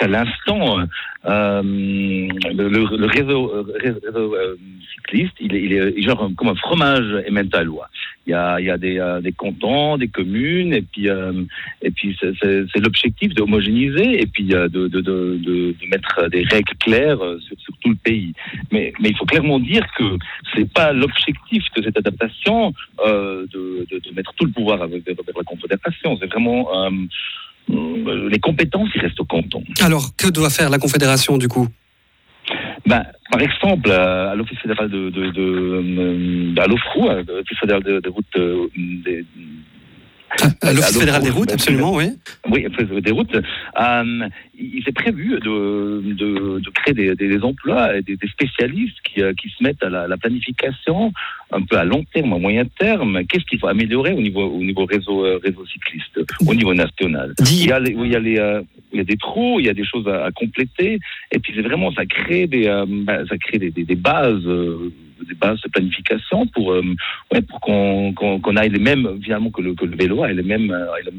qu'à l'instant, le réseau cycliste, il est genre comme un fromage emmental. Il y a des cantons, des communes, et puis c'est l'objectif d'homogénéiser et puis de mettre des règles claires sur tout le pays. Mais il faut clairement dire que c'est pas l'objectif de cette adaptation de mettre tout le pouvoir vers la Confédération. C'est vraiment les compétences qui restent au canton. Alors, que doit faire la Confédération du coup ? Par exemple, à l'Office fédéral à l'OFROU, l'Office fédéral de route à l'Office fédéral des routes, absolument, oui. Oui, des routes. Il est prévu de créer des emplois, des spécialistes qui se mettent à la planification un peu à long terme, à moyen terme. Qu'est-ce qu'il faut améliorer au niveau réseau cycliste, au niveau national. Il y a des trous, il y a des choses à compléter, et puis c'est vraiment ça crée des bases. Des bases de planification pour qu'on aille les mêmes finalement que le vélo ait les mêmes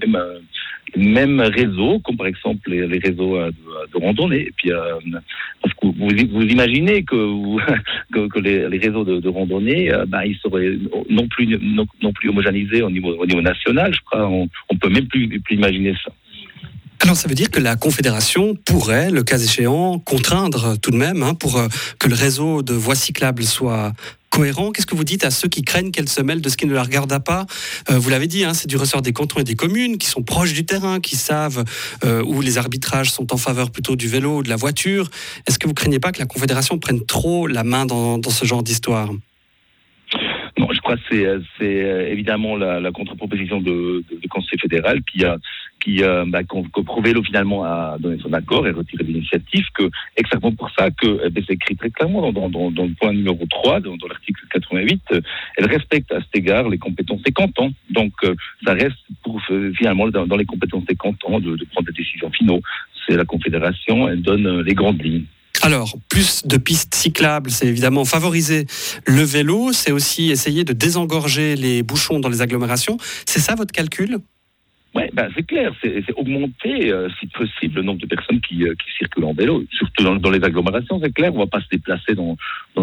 réseaux comme par exemple les réseaux de randonnée. Et puis parce que vous imaginez que les réseaux de randonnée ils seraient non plus homogénéisés au niveau national. Je crois on peut même plus imaginer ça. Alors ça veut dire que la Confédération pourrait, le cas échéant, contraindre tout de même pour que le réseau de voies cyclables soit cohérent. Qu'est-ce que vous dites à ceux qui craignent qu'elle se mêle de ce qui ne la regarde pas ? Vous l'avez dit, c'est du ressort des cantons et des communes qui sont proches du terrain, qui savent où les arbitrages sont en faveur plutôt du vélo ou de la voiture. Est-ce que vous ne craignez pas que la Confédération prenne trop la main dans ce genre d'histoire ? Non, je crois que c'est évidemment la contre-proposition du Conseil fédéral qui Pro Vélo finalement a donné son accord et retiré l'initiative, exactement pour ça que c'est écrit très clairement dans le point numéro 3, dans l'article 88, elle respecte à cet égard les compétences des cantons. Donc ça reste finalement dans les compétences des cantons de prendre des décisions finales. C'est la Confédération, elle donne les grandes lignes. Alors, plus de pistes cyclables, c'est évidemment favoriser le vélo, c'est aussi essayer de désengorger les bouchons dans les agglomérations. C'est ça votre calcul ? Oui, c'est clair, c'est augmenter, si possible, le nombre de personnes qui circulent en vélo, surtout dans les agglomérations, c'est clair, on ne va pas se déplacer dans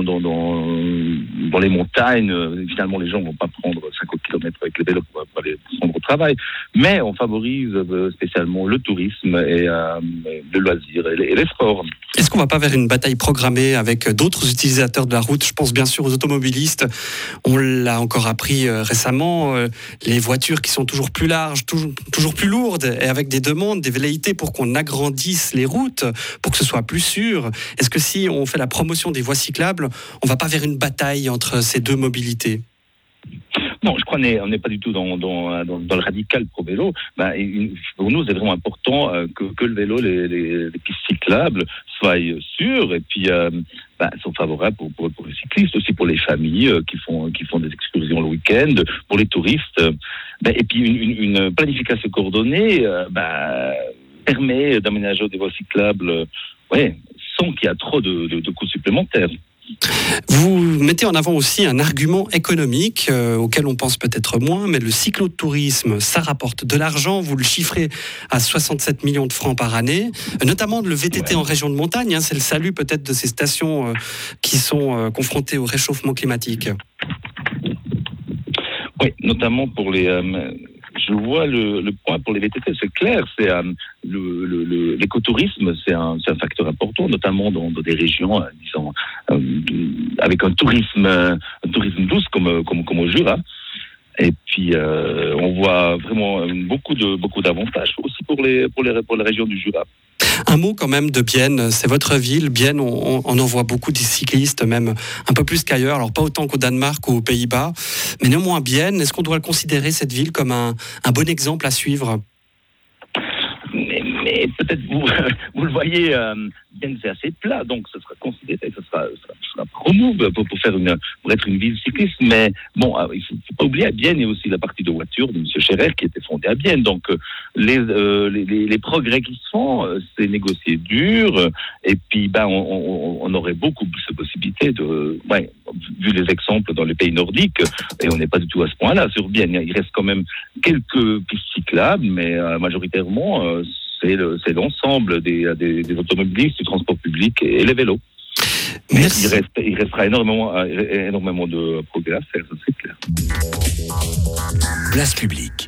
les montagnes, finalement les gens ne vont pas prendre 50 km avec le vélo pour aller se rendre au travail, mais on favorise spécialement le tourisme et le loisir et les sports. Est-ce qu'on ne va pas vers une bataille programmée avec d'autres utilisateurs de la route ? Je pense bien sûr aux automobilistes, on l'a encore appris récemment, les voitures qui sont toujours plus larges, toujours plus lourdes et avec des demandes, des velléités pour qu'on agrandisse les routes, pour que ce soit plus sûr. Est-ce que si on fait la promotion des voies cyclables, on ne va pas vers une bataille entre ces deux mobilités ? Non, je crois qu'on n'est pas du tout dans le radical pro vélo. Pour nous, c'est vraiment important que le vélo, les pistes cyclables soient sûres et puis sont favorables pour les cyclistes, aussi pour les familles qui font des excursions le week-end, pour les touristes. Et puis une planification coordonnée permet d'aménager des voies cyclables sans qu'il y ait trop de coûts supplémentaires. Vous mettez en avant aussi un argument économique auquel on pense peut-être moins, mais le cyclotourisme, ça rapporte de l'argent. Vous le chiffrez à 67 millions de francs par année, notamment le VTT en région de montagne. C'est le salut peut-être de ces stations qui sont confrontées au réchauffement climatique. Oui, notamment pour les... je vois le point pour les VTT, c'est clair, c'est l'écotourisme, c'est un facteur important, notamment dans des régions, disons, avec un tourisme douce comme au Jura. Et puis on voit vraiment beaucoup d'avantages aussi pour les régions du Jura. Un mot quand même de Bienne, c'est votre ville. Bienne, on en voit beaucoup des cyclistes, même un peu plus qu'ailleurs, alors pas autant qu'au Danemark ou aux Pays-Bas, mais néanmoins Bienne, est-ce qu'on doit considérer cette ville comme un bon exemple à suivre ? Mais peut-être vous le voyez, Bienne c'est assez plat, donc ce sera considéré, ce sera promu pour être une ville cycliste. Mais bon, il ne faut pas oublier, à Bienne, il y a aussi la partie de voiture de M. Scherer qui était fondée à Bienne. Donc les progrès qui se font, c'est négocier dur, et puis on aurait beaucoup plus de possibilités vu les exemples dans les pays nordiques, et on n'est pas du tout à ce point-là sur Bienne. Il reste quand même quelques pistes cyclables, mais majoritairement c'est l'ensemble des automobilistes, du transport public et les vélos. Mais il restera énormément de progrès à faire, ça c'est clair. Place publique.